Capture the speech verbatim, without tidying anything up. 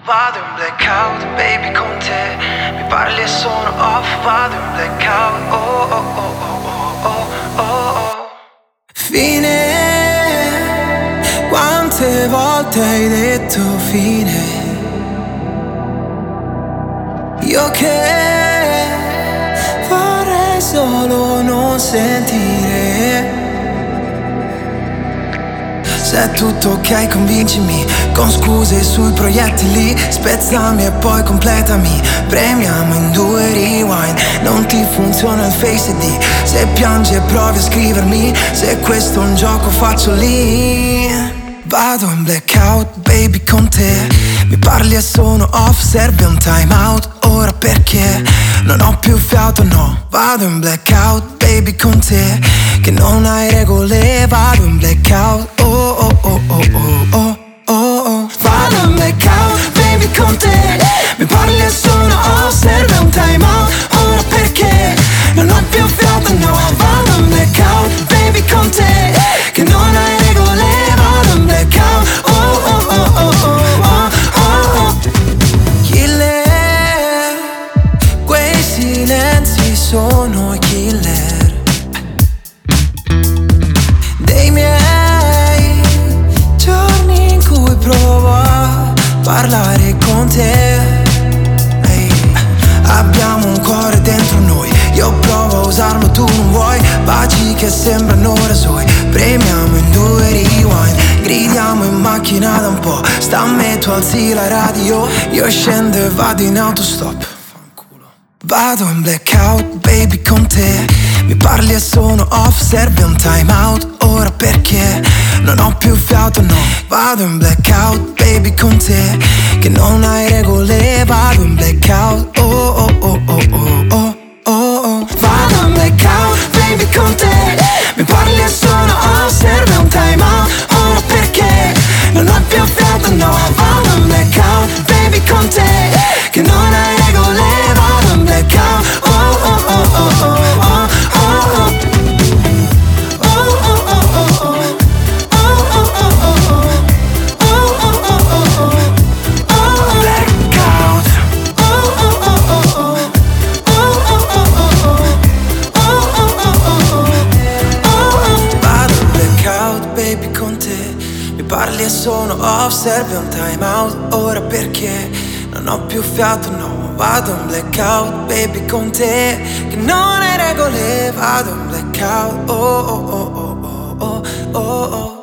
Vado in blackout, baby, con te. Mi parli e sono off. Vado in blackout, oh oh oh oh oh oh oh. Fine, quante volte hai detto fine? Io che vorrei solo non sentire. Se è tutto ok convincimi, con scuse sui proiettili. Spezzami e poi completami, premiamo in due rewind. Non ti funziona il Face I D, se piangi e provi a scrivermi. Se questo è un gioco faccio lì. Vado in blackout, baby, con te. Mi parli e sono off, serve un time out. Ora perché non ho più fiato, no. Vado in blackout, baby, con te. Che non hai regole, vado in blackout. Oh oh oh oh oh oh oh oh. Vado in blackout, baby, con te. Mi parli e sono off, serve un time out. Ora perché non ho più fiato, no. Vado in blackout, baby, con te. Che non hai regole, vado in blackout. Oh oh oh oh oh oh oh oh. Killer, quei silenzi sono i killer dei miei giorni in cui provo a parlare con te. Ehi, abbiamo un cuore dentro noi, io provo a usarlo, tu non vuoi. Baci che sembrano rasoi, premiamo in due rewind. Gridiamo in macchina da un po', sta a me, tu alzi la radio. Io scendo e vado in autostop. Vado in blackout, baby, con te. Mi parli e sono off, serve un time out. Ora perché non ho più fiato, no. Vado in blackout, baby, con te. Che non hai regole, vado in blackout. Oh oh oh oh oh oh oh oh. Vado in blackout, baby, con te. Mi parli e sono off, serve un time out. Ora perché non ho più fiato, no. Vado in blackout, baby, con te. Che non hai regole, vado in blackout. Oh oh oh oh oh oh oh oh. Parli e sono off, serve un time out. Ora perché non ho più fiato, no. Vado in blackout, baby, con te. Che non hai regole, vado in blackout. Oh oh oh oh oh oh oh oh.